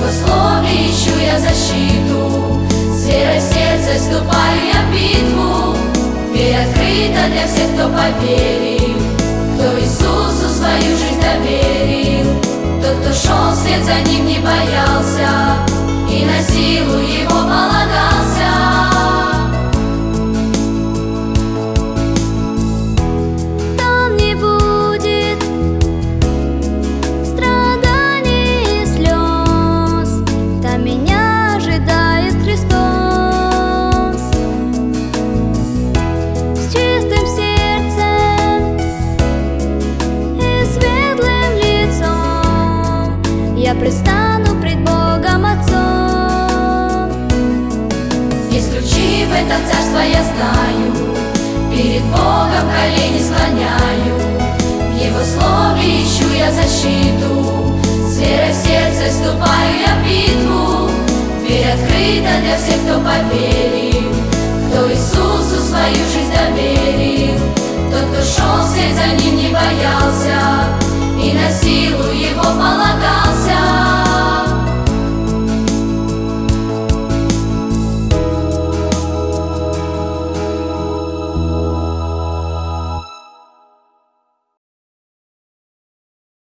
Его слове ищу я защиту, с верой в сердце вступаю я в битву. Дверь открыта для всех, кто поверил, кто Иисусу свою жизнь доверил. Тот, кто шел вслед за Ним, не боялся и на силу Его полагался. Там не будет страданий и слез, там меня ожидает Христос. С чистым сердцем и светлым лицом я предстану пред Богом Отцом. Есть ключи в этом царство, я знаю, перед Богом колени склоняю. В Его слове ищу я защиту, с верой в сердце вступаю я в битву. Дверь открыта для всех, кто поверил, кто Иисусу свою жизнь доверил. Тот, кто шел вслед за Ним, не боялся и на силу